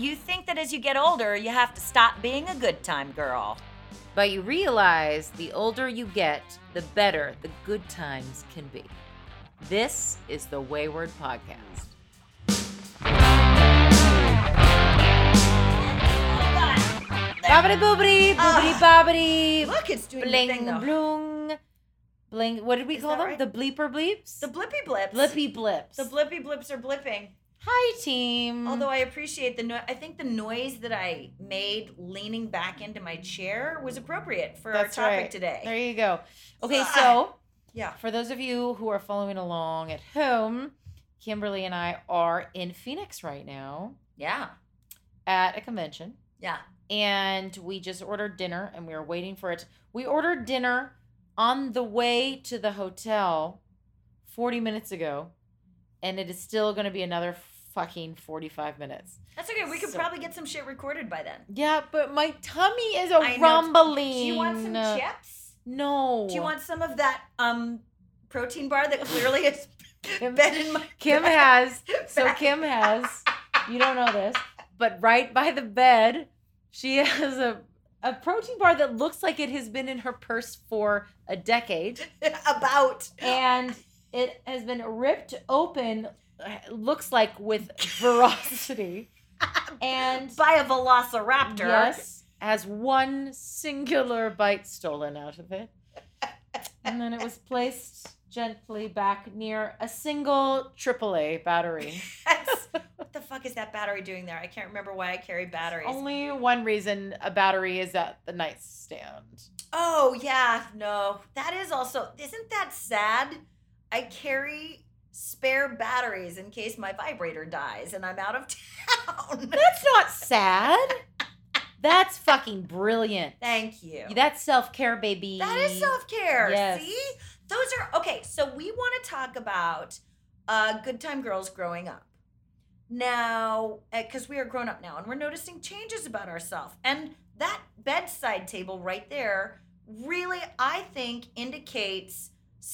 you think that as you get older, you have to stop being a good time girl. But you realize the older you get, the better the good times can be. This is the Wayward Podcast. Bobbity boobity, boobity bobbity. Look, it's doing bling, the thing, though. bloong. Bling, what did we Is call that them? right? The bleeper bleeps? The blippy blips. Blippy blips. The blippy blips are blipping. Hi, team. Although I appreciate I think the noise that I made leaning back into my chair was appropriate for That's our topic right. today. There you go. Okay, so Yeah. for those of you who are following along at home, Kimberly and I are in Phoenix right now Yeah. at a convention. Yeah. And we just ordered dinner and we were waiting for it. We ordered dinner on the way to the hotel 40 minutes ago, and it is still going to be another fucking 45 minutes. That's okay. We could So- probably get some shit recorded by then. Yeah, but my tummy is I know. rumbling. Do you want some chips? No. Do you want some of that protein bar that clearly has Kim- been in my Kim has, Kim has, you don't know this, but right by the bed, she has a protein bar that looks like it has been in her purse for a decade. about And it has been ripped open, looks like with ferocity. And by a velociraptor. yes, has one singular bite stolen out of it. And then it was placed gently back near a single AAA battery. What the fuck is that battery doing there? I can't remember why I carry batteries. Only one reason a battery is at the nightstand. Oh, yeah. No. That is also, isn't that sad? I carry spare batteries in case my vibrator dies and I'm out of town. That's not sad. That's fucking brilliant. Thank you. That's self-care, baby. That is self-care. Yes. See? Those are, okay, so we want to talk about good time girls growing up. Now, because we are grown up now and we're noticing changes about ourselves. And that bedside table right there really, I think, indicates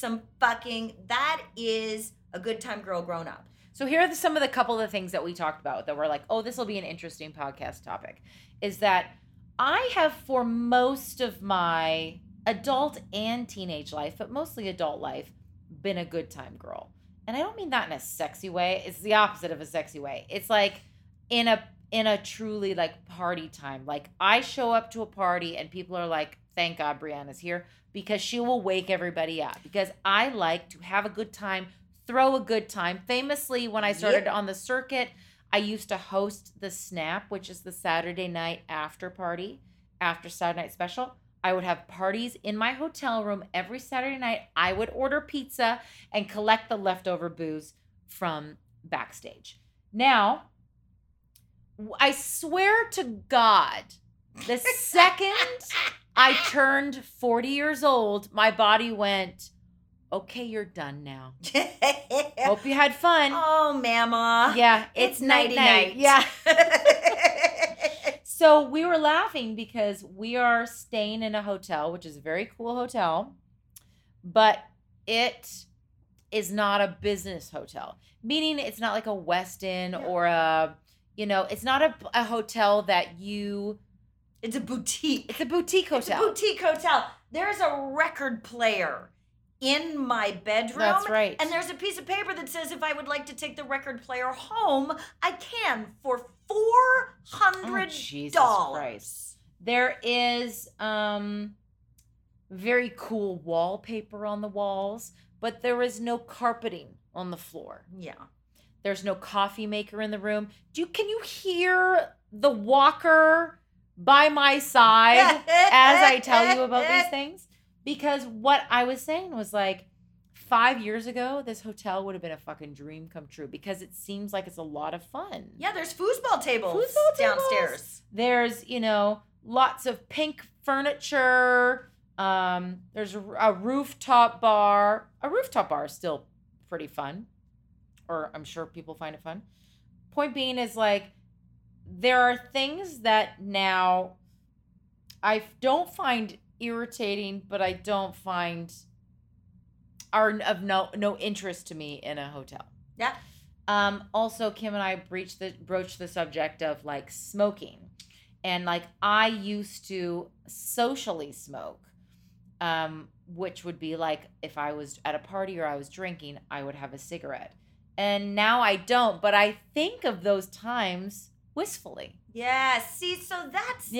that is a good time girl grown up. So here are some of the couple of things that we talked about that were like, oh, this will be an interesting podcast topic. Is that I have for most of my adult and teenage life, but mostly adult life, been a good time girl. And I don't mean that in a sexy way. It's the opposite of a sexy way. It's like in a truly like party time. Like I show up to a party and people are like, thank God Brianna's here, because she will wake everybody up. Because I like to have a good time, throw a good time. Famously, when I started on the circuit, I used to host the Snap, which is the Saturday night after party, after Saturday Night Special. I would have parties in my hotel room every Saturday night. I would order pizza and collect the leftover booze from backstage. Now, I swear to God, the second I turned 40 years old, my body went, okay, you're done now. Hope you had fun. Oh, mama. Yeah, it's night-night. Yeah. So we were laughing because we are staying in a hotel, which is a very cool hotel, but it is not a business hotel, meaning it's not like a Westin or it's not a hotel that you... It's a boutique. It's a boutique hotel. It's a boutique hotel. There's a record player in my bedroom. That's right. And there's a piece of paper that says if I would like to take the record player home, I can for $400. Jesus Christ. There is very cool wallpaper on the walls, but there is no carpeting on the floor. Yeah. There's no coffee maker in the room. Can you hear the walker by my side as I tell you about these things? Because what I was saying was like 5 years ago, this hotel would have been a fucking dream come true because it seems like it's a lot of fun. Yeah, there's foosball tables downstairs. There's, lots of pink furniture. There's a rooftop bar. A rooftop bar is still pretty fun. Or I'm sure people find it fun. Point being is like, there are things that now I don't find irritating, but I don't find are of no interest to me in a hotel. Yeah. Also, Kim and I broached the subject of like smoking, and like I used to socially smoke, which would be like if I was at a party or I was drinking, I would have a cigarette, and now I don't. But I think of those times wistfully. Yeah. See, so that's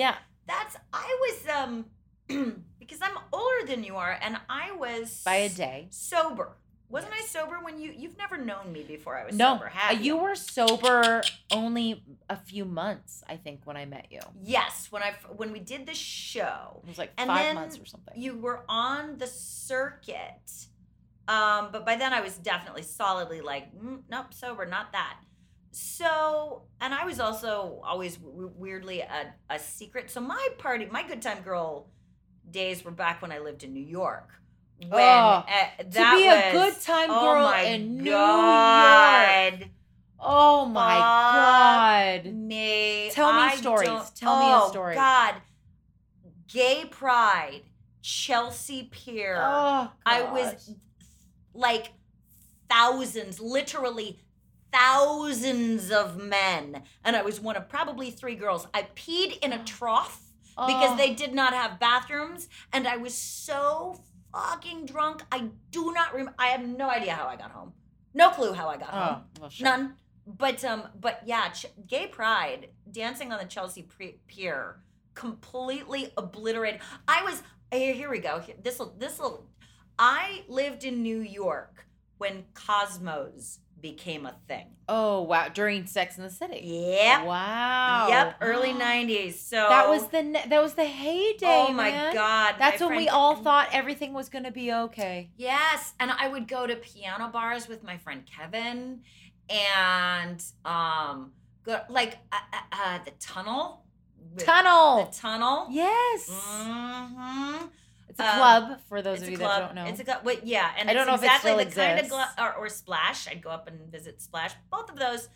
I was because I'm older than you are, and I was By a day. sober. Wasn't I sober when you've never known me before I was No, sober, have you were sober only a few months, I think, when I met you. Yes, when we did the show. It was like And 5 then months or something. You were on the circuit. But by then I was definitely solidly like, nope, sober, not that. So, and I was also always weirdly a secret. So my good time girl days were back when I lived in New York. When that to be a good time girl in New York. Oh my God. Tell me stories. Tell me a story. Oh God. Gay Pride, Chelsea Pier. Oh, I was like thousands, literally thousands of men. And I was one of probably 3 girls. I peed in a trough because they did not have bathrooms. And I was so fucking drunk. I do not remember. I have no idea how I got home. No clue how I got home. Well, sure. None. But yeah, Gay Pride, dancing on the Chelsea Pier, completely obliterated. I was here we go. This'll. I lived in New York when Cosmos became a thing. Oh wow! During Sex and the City. Yep. Wow. Yep. Early '90s. So that was the heyday. Oh my man. God! That's when we all thought everything was gonna be okay. Yes, and I would go to piano bars with my friend Kevin, and go like the Tunnel. The Tunnel. Yes. Mm-hmm. It's a club for those of you that don't know. It's a club. Wait, yeah, and I don't know exactly if it still the exists. kind of or Splash. I'd go up and visit Splash. Both of those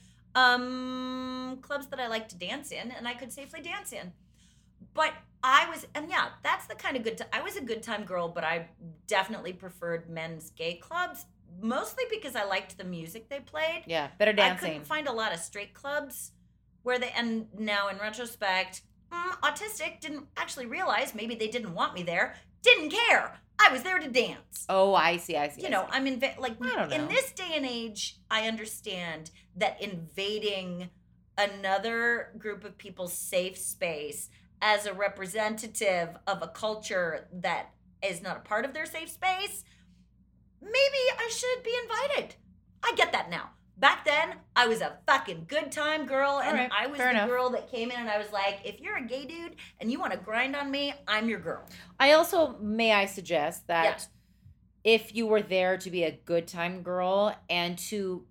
clubs that I like to dance in, and I could safely dance in. But I was, and yeah, that's the kind of I was a good time girl, but I definitely preferred men's gay clubs, mostly because I liked the music they played. Yeah, better dancing. I couldn't find a lot of straight clubs where and now in retrospect, autistic didn't actually realize maybe they didn't want me there. Didn't care. I was there to dance. Oh, I see. You know, I'm in in this day and age, I understand that invading another group of people's safe space as a representative of a culture that is not a part of their safe space, maybe I should be invited. I get that now. Back then, I was a fucking good time girl, and I was the girl that came in and I was like, if you're a gay dude and you want to grind on me, I'm your girl. I also, may I suggest that if you were there to be a good time girl and to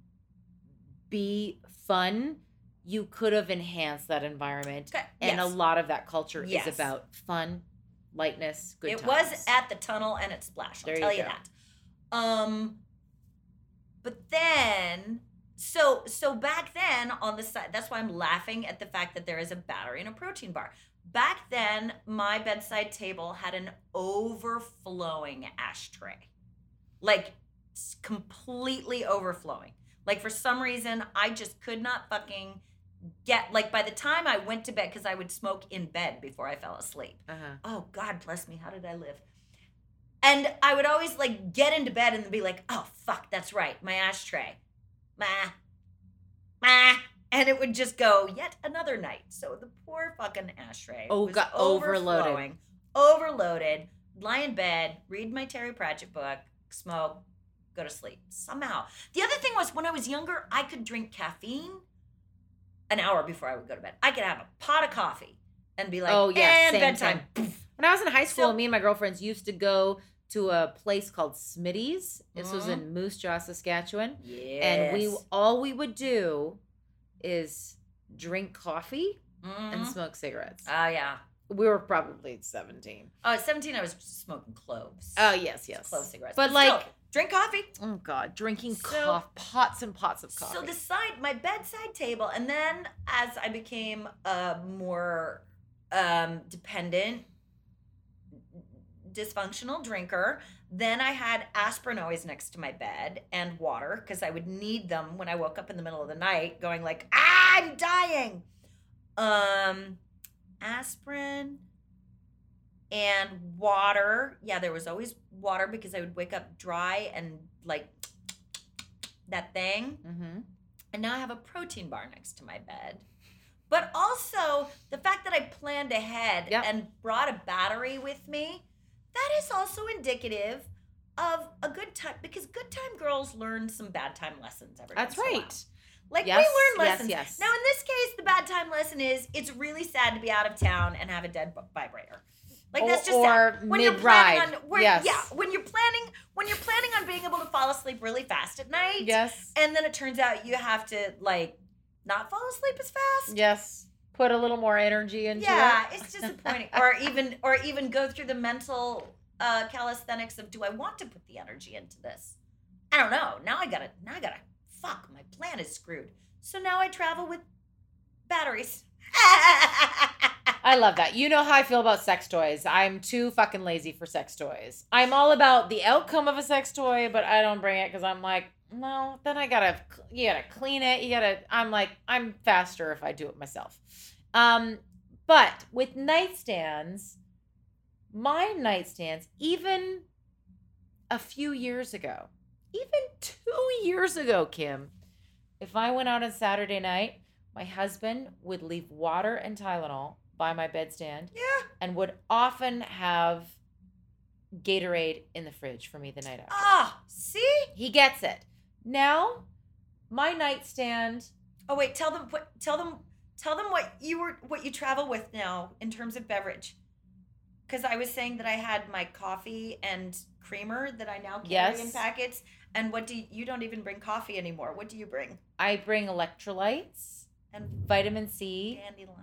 be fun, you could have enhanced that environment. Okay. And a lot of that culture is about fun, lightness, good times. It was at the Tunnel and at Splash, I'll tell you that. But then... So back then on the side, that's why I'm laughing at the fact that there is a battery and a protein bar. Back then, my bedside table had an overflowing ashtray. Like, completely overflowing. Like, for some reason, I just could not fucking get, like, by the time I went to bed, because I would smoke in bed before I fell asleep. Oh, God bless me. How did I live? And I would always, like, get into bed and be like, oh, fuck, that's right, my ashtray. And it would just go yet another night. So the poor fucking ashtray was overloaded. Lie in bed, read my Terry Pratchett book, smoke, go to sleep. Somehow. The other thing was when I was younger, I could drink caffeine an hour before I would go to bed. I could have a pot of coffee and be like, bedtime. When I was in high school, me and my girlfriends used to go to a place called Smitty's. This was in Moose Jaw, Saskatchewan. Yes. And all we would do is drink coffee and smoke cigarettes. Oh, yeah. We were probably 17. Oh, at 17, I was smoking cloves. Oh, yes. Clove cigarettes. But like, still, drink coffee. Oh, God. Drinking pots and pots of coffee. So my bedside table, and then as I became more dependent, dysfunctional drinker. Then I had aspirin always next to my bed and water because I would need them when I woke up in the middle of the night going like, I'm dying. Aspirin and water. Yeah, there was always water because I would wake up dry and like that thing. Mm-hmm. And now I have a protein bar next to my bed. But also the fact that I planned ahead and brought a battery with me, that is also indicative of a good time, because good time girls learn some bad time lessons every once in a while. That's right. Like, we learn lessons. Yes. Now, in this case, the bad time lesson is it's really sad to be out of town and have a dead vibrator. Like, that's just sad. When you're planning on, when you're planning on being able to fall asleep really fast at night. Yes. And then it turns out you have to like not fall asleep as fast. Yes. Put a little more energy into it. Yeah, it's disappointing. or even go through the mental calisthenics of, do I want to put the energy into this? I don't know. Now I gotta fuck, my plan is screwed. So now I travel with batteries. I love that. You know how I feel about sex toys. I'm too fucking lazy for sex toys. I'm all about the outcome of a sex toy, but I don't bring it because I'm like, no, then you gotta clean it. I'm faster if I do it myself. But with nightstands, my nightstands, even a few years ago, even 2 years ago, Kim, if I went out on Saturday night, my husband would leave water and Tylenol by my bedstand. Yeah. And would often have Gatorade in the fridge for me the night after. Ah, see? He gets it. Now, my nightstand. Oh wait, tell them what you travel with now in terms of beverage. Because I was saying that I had my coffee and creamer that I now carry in packets. And you don't even bring coffee anymore. What do you bring? I bring electrolytes and vitamin C.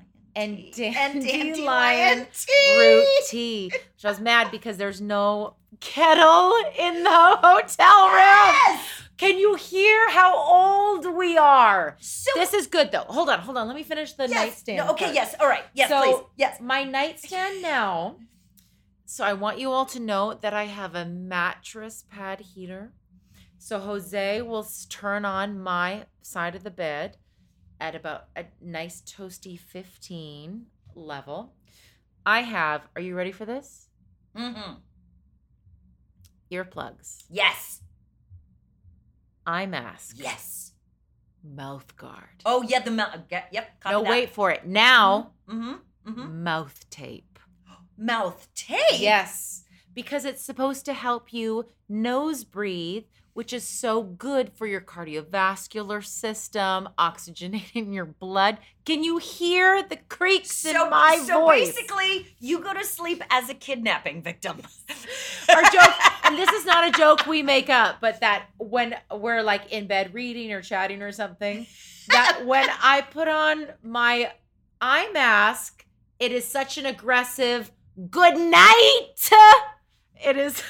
Dandelion root tea. Which I was mad because there's no kettle in the hotel room. Yes! Can you hear how old we are? So, this is good though. Hold on. Let me finish the nightstand. No, okay, part. Yes. All right. Yes, so, please. Yes. My nightstand now. So I want you all to know that I have a mattress pad heater. So Jose will turn on my side of the bed at about a nice toasty 15 level. I have, are you ready for this? Mm-hmm. Earplugs. Yes. Eye mask. Yes. Mouth guard. Oh, yeah, the mouth. Yep. No, wait for it. Now, mm-hmm. Mouth tape. Mouth tape? Yes. Because it's supposed to help you nose breathe, which is so good for your cardiovascular system, oxygenating your blood. Can you hear the creaks in my voice? So basically, you go to sleep as a kidnapping victim. Our joke, and this is not a joke we make up, but that when we're like in bed reading or chatting or something, that when I put on my eye mask, it is such an aggressive good night. It is...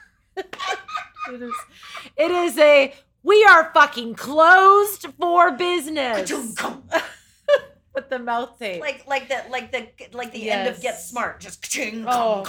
It is a, we are fucking closed for business. With the mouth tape. Like the end of Get Smart. Just Kim,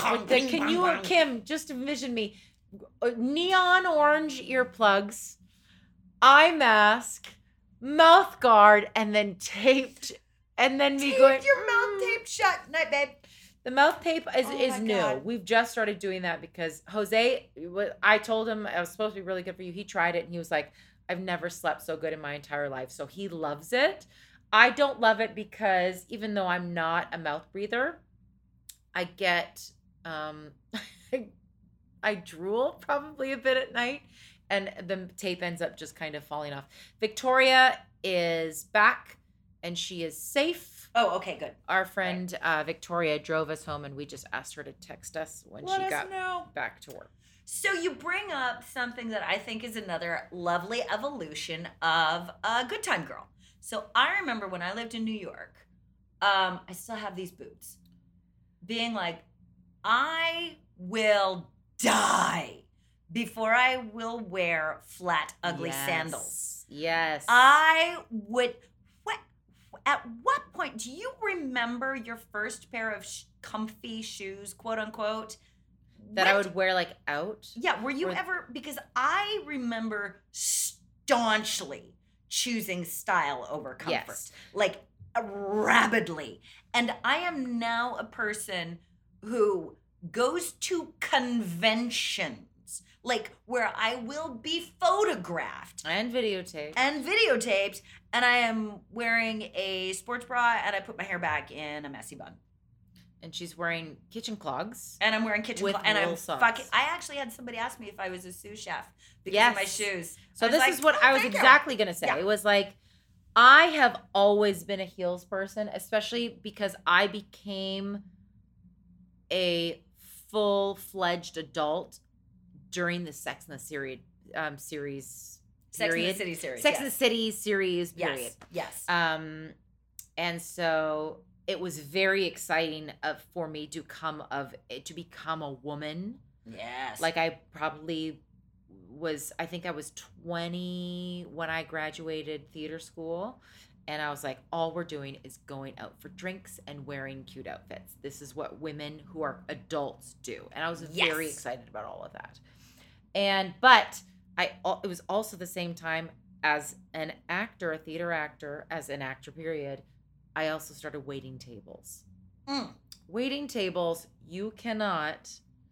just envision me. Neon orange earplugs, eye mask, mouth guard, and then taped, and then me going. Your mouth tape shut. Night, babe. The mouth tape is new. God. We've just started doing that because Jose, I told him I was supposed to be really good for you. He tried it and he was like, I've never slept so good in my entire life. So he loves it. I don't love it because even though I'm not a mouth breather, I get, I drool probably a bit at night and the tape ends up just kind of falling off. Victoria is back and she is safe. Oh, okay, good. Our friend Victoria drove us home, and we just asked her to text us when she got back to work. So you bring up something that I think is another lovely evolution of a good time girl. So I remember when I lived in New York, I still have these boots, being like, I will die before I will wear flat, ugly sandals. Yes. I would... At what point do you remember your first pair of comfy shoes, quote unquote, that I would wear like out. Yeah, were you ever, because I remember staunchly choosing style over comfort. Yes. Like rabidly. And I am now a person who goes to conventions, like where I will be photographed and videotaped, and I am wearing a sports bra and I put my hair back in a messy bun. And she's wearing kitchen clogs. And I'm wearing kitchen clogs. And I'm fucking. I actually had somebody ask me if I was a sous chef because of my shoes. So this is what I was exactly going to say. Yeah. It was like, I have always been a heels person, especially because I became a full-fledged adult during the Sex and the City series. Sex and the City series. Sex and the City series period. Yes. And so it was very exciting for me to become a woman. Yes. Like I probably was, I think I was 20 when I graduated theater school. And I was like, all we're doing is going out for drinks and wearing cute outfits. This is what women who are adults do. And I was very excited about all of that. But it was also the same time as an actor, a theater actor, as an actor period, I also started waiting tables. Waiting tables, you cannot,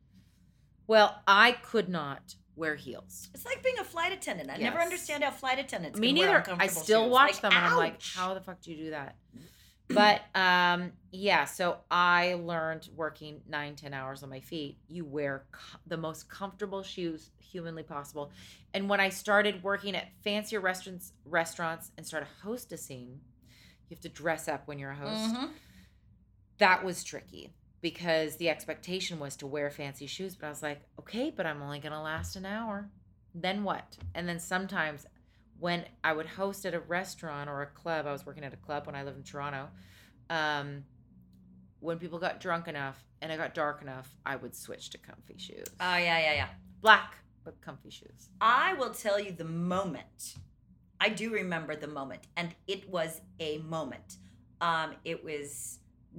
I could not wear heels. It's like being a flight attendant. I never understand how flight attendants Me neither. I still watch them and I'm like, how the fuck do you do that? But so I learned working 9-10 hours on my feet. You wear the most comfortable shoes humanly possible. And when I started working at fancier restaurants and started hostessing, you have to dress up when you're a host. Mm-hmm. That was tricky because the expectation was to wear fancy shoes. But I was like, okay, but I'm only going to last an hour. Then what? And then sometimes when I would host at a restaurant or a club, I was working at a club when I lived in Toronto. When people got drunk enough and it got dark enough, I would switch to comfy shoes. Oh, yeah. Black, but comfy shoes. I will tell you the moment. I do remember the moment, and it was a moment. It was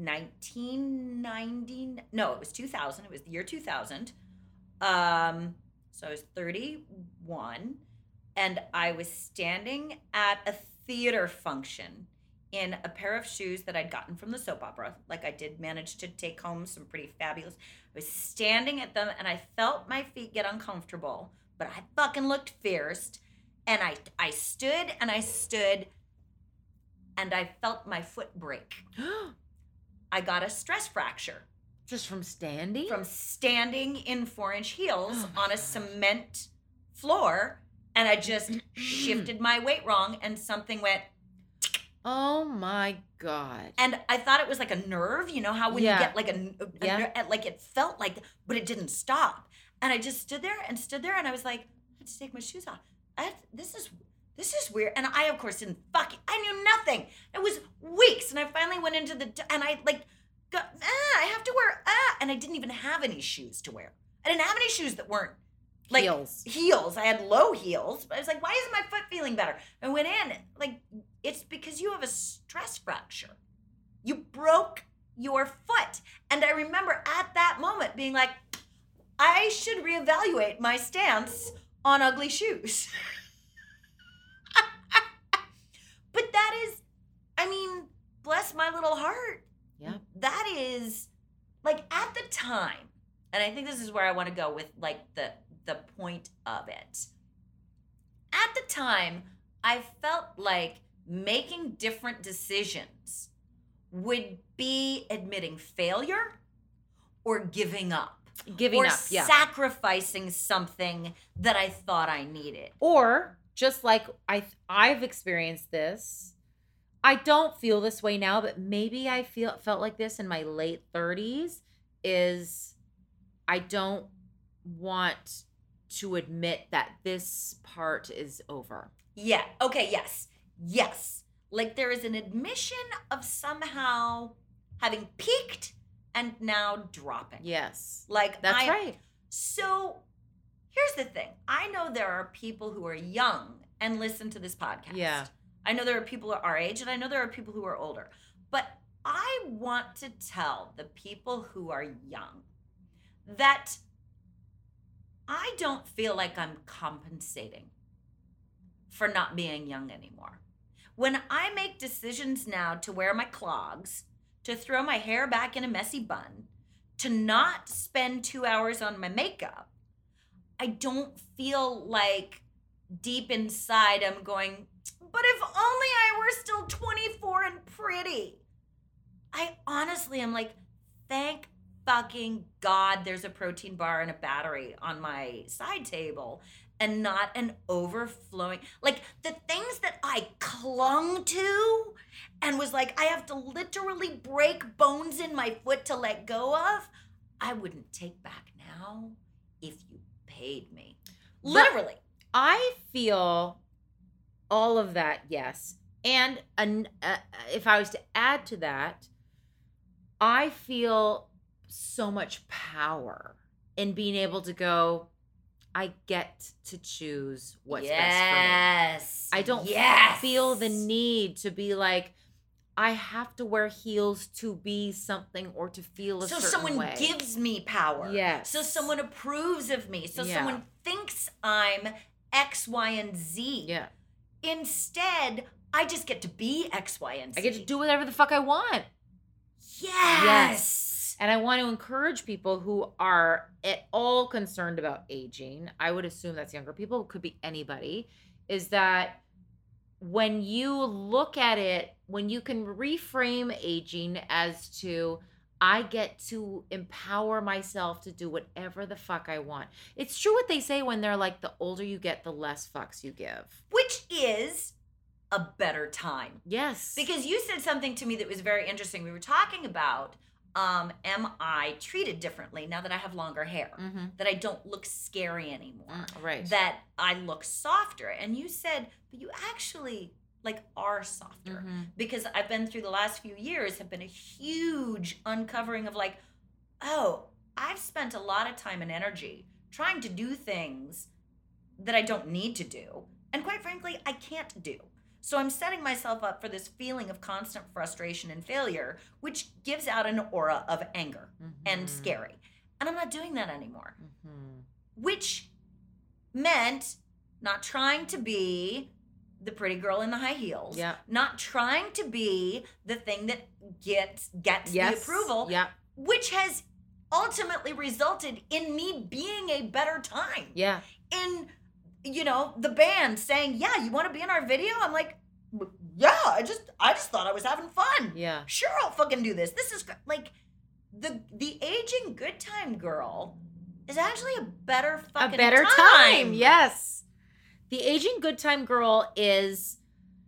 1990. No, it was 2000. It was the year 2000. So I was 31, and I was standing at a theater function in a pair of shoes that I'd gotten from the soap opera. Like I did manage to take home some pretty fabulous. I was standing at them, and I felt my feet get uncomfortable, but I fucking looked fierce. And I stood, and I felt my foot break. I got a stress fracture. Just from standing? From standing in 4-inch heels on a cement floor, and I just shifted my weight wrong, and something went... Oh, my God. And I thought it was like a nerve, you know how when you get like like it felt like, but it didn't stop. And I just stood there, and I was like, I had to take my shoes off. This is weird. And I, of course, didn't I knew nothing. It was weeks. And I finally went into and I I have to wear, and I didn't even have any shoes to wear. I didn't have any shoes that weren't like heels. I had low heels, but I was like, why isn't my foot feeling better? I went in, like, it's because you have a stress fracture. You broke your foot. And I remember at that moment being like, I should reevaluate my stance on ugly shoes. But that is, I mean, bless my little heart. Yeah. That is, like, at the time, and I think this is where I want to go with, like, the point of it. At the time, I felt like making different decisions would be admitting failure or giving up. Or sacrificing something that I thought I needed. Or just like I've experienced this. I don't feel this way now, but maybe I felt like this in my late 30s is I don't want to admit that this part is over. Yeah. Okay, yes. Yes. Like there is an admission of somehow having peaked and now dropping. Yes. Like that's right. So here's the thing. I know there are people who are young and listen to this podcast. Yeah. I know there are people our age, and I know there are people who are older. But I want to tell the people who are young that I don't feel like I'm compensating for not being young anymore. When I make decisions now to wear my clogs, to throw my hair back in a messy bun, to not spend 2 hours on my makeup, I don't feel like deep inside I'm going, but if only I were still 24 and pretty. I honestly am like, thank fucking God there's a protein bar and a battery on my side table and not an overflowing, like the things that I clung to and was like, I have to literally break bones in my foot to let go of, I wouldn't take back now if you paid me. Literally. I feel all of that, yes. And if I was to add to that, I feel so much power in being able to go, I get to choose what's best for me. Yes. I don't feel the need to be like, I have to wear heels to be something or to feel a certain way. So someone gives me power. Yes. So someone approves of me. So someone thinks I'm X, Y, and Z. Yeah. Instead, I just get to be X, Y, and Z. I get to do whatever the fuck I want. Yes. And I want to encourage people who are at all concerned about aging. I would assume that's younger people. It could be anybody. Is that when you look at it, when you can reframe aging as to, I get to empower myself to do whatever the fuck I want. It's true what they say when they're like, the older you get, the less fucks you give. Which is a better time. Yes. Because you said something to me that was very interesting. We were talking about, am I treated differently now that I have longer hair? Mm-hmm. That I don't look scary anymore? Right. That I look softer? And you said, but you actually like are softer. Mm-hmm. Because I've been through the last few years have been a huge uncovering of like, oh, I've spent a lot of time and energy trying to do things that I don't need to do. And quite frankly, I can't do. So I'm setting myself up for this feeling of constant frustration and failure, which gives out an aura of anger and scary. And I'm not doing that anymore. Which meant not trying to be the pretty girl in the high heels. Yeah. Not trying to be the thing that gets the approval. Yeah. Which has ultimately resulted in me being a better time. Yeah. In, you know, the band saying, yeah, you want to be in our video? I'm like, yeah, I just thought I was having fun. Yeah. Sure, I'll fucking do this. This is like the aging good time girl is actually a better fucking time. Yes. The aging good time girl is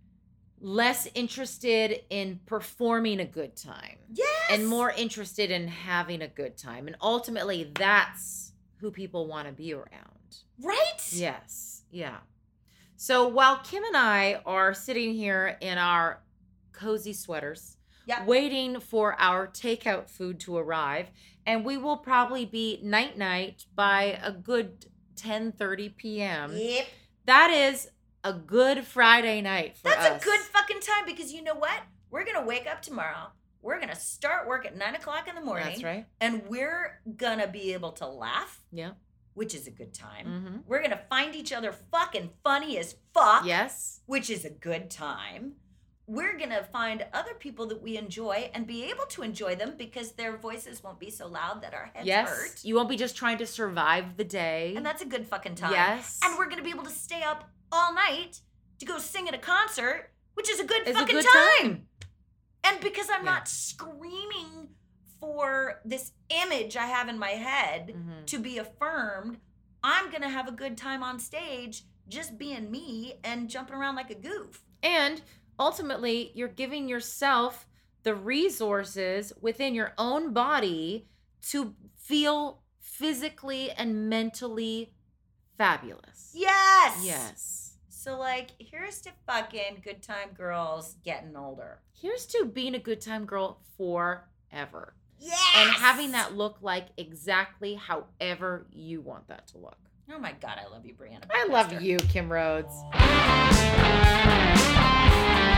less interested in performing a good time. Yes. And more interested in having a good time. And ultimately, that's who people want to be around. Right? Yes. Yeah. So while Kim and I are sitting here in our cozy sweaters, waiting for our takeout food to arrive, and we will probably be night-night by a good 10:30 p.m. Yep. That is a good Friday night for us. That's a good fucking time because you know what? We're going to wake up tomorrow. We're going to start work at 9 o'clock in the morning. That's right. And we're going to be able to laugh. Yeah. Which is a good time. Mm-hmm. We're going to find each other fucking funny as fuck. Yes. Which is a good time. We're going to find other people that we enjoy and be able to enjoy them because their voices won't be so loud that our heads hurt. You won't be just trying to survive the day. And that's a good fucking time. Yes. And we're going to be able to stay up all night to go sing at a concert, which is a good it's fucking a good time. And because I'm not screaming for this image I have in my head to be affirmed, I'm going to have a good time on stage just being me and jumping around like a goof. And ultimately, you're giving yourself the resources within your own body to feel physically and mentally fabulous. Yes. Yes. So, like, here's to fucking good time girls getting older. Here's to being a good time girl forever. Yes. And having that look like exactly however you want that to look. Oh my God, I love you, Brianna. I love you, Kim Rhodes.